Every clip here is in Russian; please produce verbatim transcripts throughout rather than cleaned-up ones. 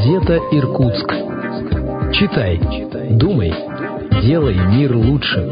Газета «Иркутск». Читай, думай, делай мир лучше.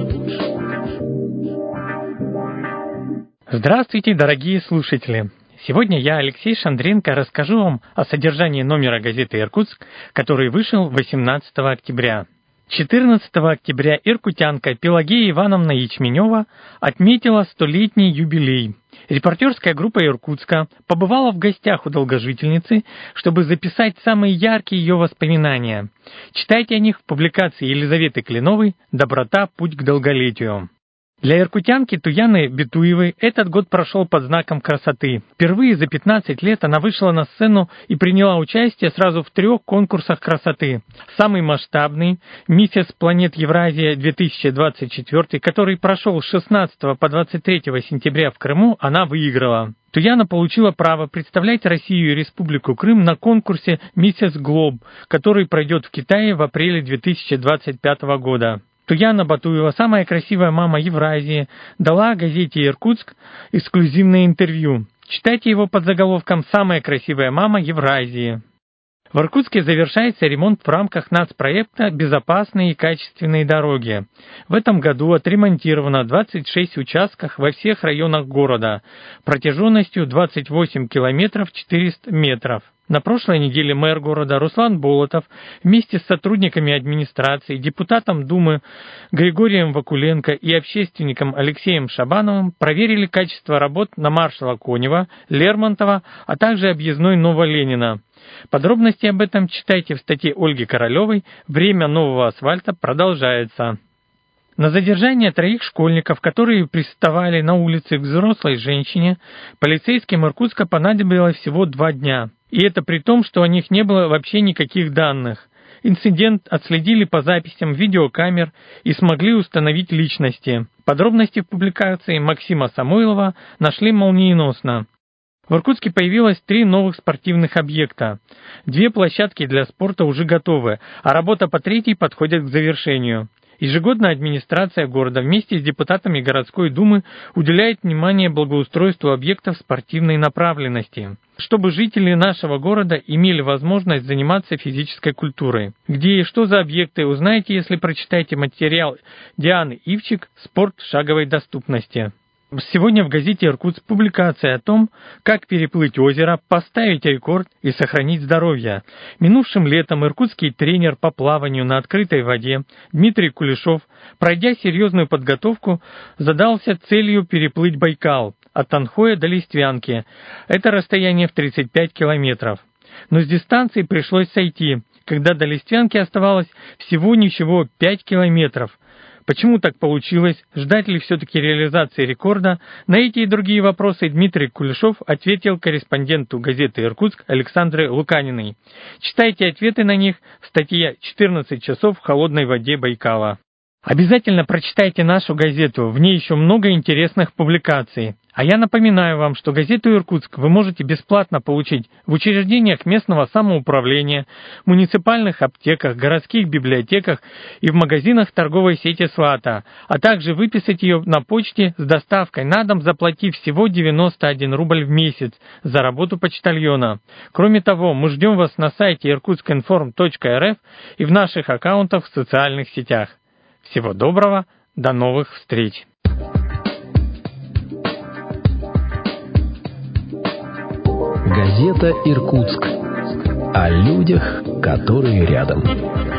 Здравствуйте, дорогие слушатели! Сегодня я, Алексей Шандренко, расскажу вам о содержании номера газеты «Иркутск», который вышел восемнадцатого октября. четырнадцатого октября иркутянка Пелагея Ивановна Ячменева отметила столетний юбилей. Репортерская группа Иркутска побывала в гостях у долгожительницы, чтобы записать самые яркие ее воспоминания. Читайте о них в публикации Елизаветы Кленовой «Доброта. Путь к долголетию». Для иркутянки Туяны Битуевой этот год прошел под знаком красоты. Впервые за пятнадцать лет она вышла на сцену и приняла участие сразу в трех конкурсах красоты. Самый масштабный «Миссис Планет Евразия-две тысячи двадцать четыре», который прошел с шестнадцатого по двадцать третьего сентября в Крыму, она выиграла. Туяна получила право представлять Россию и Республику Крым на конкурсе «Миссис Глоб», который пройдет в Китае в апреле две тысячи двадцать пятого года. Туяна Батуева, самая красивая мама Евразии, дала газете «Иркутск» эксклюзивное интервью. Читайте его под заголовком «Самая красивая мама Евразии». В Иркутске завершается ремонт в рамках нацпроекта «Безопасные и качественные дороги». В этом году отремонтировано двадцать шесть участков во всех районах города, протяженностью двадцать восемь километров четыреста метров. На прошлой неделе мэр города Руслан Болотов вместе с сотрудниками администрации, депутатом Думы Григорием Вакуленко и общественником Алексеем Шабановым проверили качество работ на маршала Конева, Лермонтова, а также объездной Новоленина. Подробности об этом читайте в статье Ольги Королевой «Время нового асфальта продолжается». На задержание троих школьников, которые приставали на улице к взрослой женщине, полицейским Иркутска понадобилось всего два дня. И это при том, что о них не было вообще никаких данных. Инцидент отследили по записям видеокамер и смогли установить личности. Подробности в публикации Максима Самойлова нашли молниеносно. В Иркутске появилось три новых спортивных объекта. Две площадки для спорта уже готовы, а работа по третьей подходит к завершению. Ежегодно администрация города вместе с депутатами городской думы уделяет внимание благоустройству объектов спортивной направленности, чтобы жители нашего города имели возможность заниматься физической культурой. Где и что за объекты, узнаете, если прочитаете материал Дианы Ивчик «Спорт шаговой доступности». Сегодня в газете «Иркутск» публикация о том, как переплыть озеро, поставить рекорд и сохранить здоровье. Минувшим летом иркутский тренер по плаванию на открытой воде Дмитрий Кулешов, пройдя серьезную подготовку, задался целью переплыть Байкал от Танхоя до Листвянки. Это расстояние в тридцать пять километров. Но с дистанции пришлось сойти, когда до Листвянки оставалось всего ничего пять километров. Почему так получилось? Ждать ли все-таки реализации рекорда? На эти и другие вопросы Дмитрий Кулешов ответил корреспонденту газеты «Иркутск» Александре Луканиной. Читайте ответы на них в статье «четырнадцать часов в холодной воде Байкала». Обязательно прочитайте нашу газету, в ней еще много интересных публикаций. А я напоминаю вам, что газету «Иркутск» вы можете бесплатно получить в учреждениях местного самоуправления, муниципальных аптеках, городских библиотеках и в магазинах торговой сети «Свата», а также выписать ее на почте с доставкой на дом, заплатив всего девяносто один рубль в месяц за работу почтальона. Кроме того, мы ждем вас на сайте иркутск информ точка эр эф и в наших аккаунтах в социальных сетях. Всего доброго, до новых встреч! Газета «Иркутск». О людях, которые рядом.